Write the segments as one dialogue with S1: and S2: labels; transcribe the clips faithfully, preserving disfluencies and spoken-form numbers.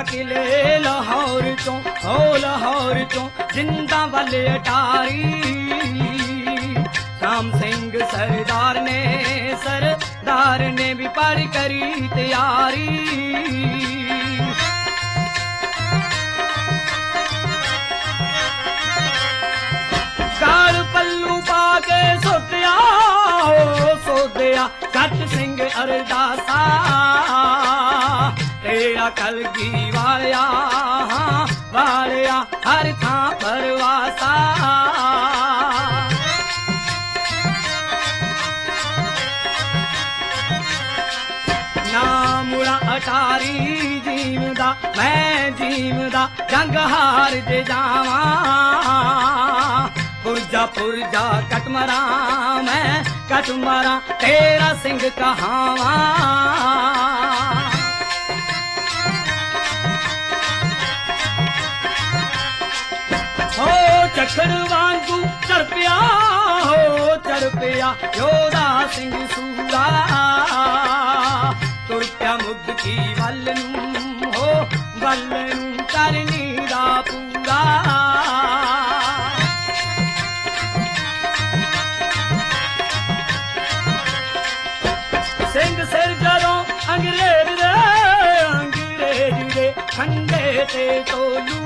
S1: किले लाहौर चों हो लाहौर चों जिंदा वल अटारी राम सिंह सरदार ने सरदार ने भी पढ़ करी तैयारी गाल पल्लू पाके सोतिया हो सोदिया सच सिंह अरदासा तेरा कलगी वालिया वालिया हर थां परवासा ना मुड़ा अटारी जीवदा मैं जीवदा जंग हार दे जावा पुरजा पुरजा कट मरा मैं कट मरा तेरा सिंह कहावा हो चखड़ वांगू चढ़ पिया हो चढ़ पिया योदा सिंह सूरा तुर पिया मुद की वल नूं हो वल नूं करनी दा पूरा सिंह सिर जदों अंग्रेज दे अंग्रेज दे खंडे ते तोलू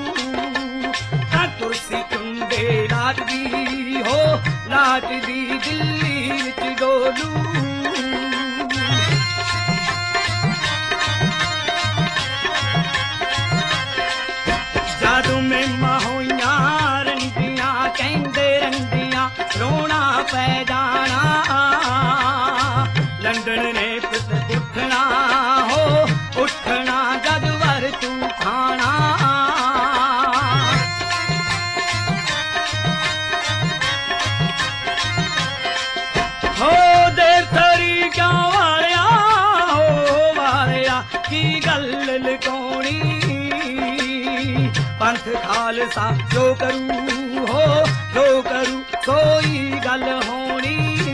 S1: कुर्सी कुंडे लाटदी हो लाटदी दिल्ली विच डोलू जादू में माहोइयां रंडियां कहंदे रंडियां रोना पै जाना लंदन ने पुत उठना हो उठना जद वर तू खाना हो देर थरी क्यों वारिया हो वारिया की गल लकोनी पंथ खालसा जो करूं हो जो करूं कोई गल होनी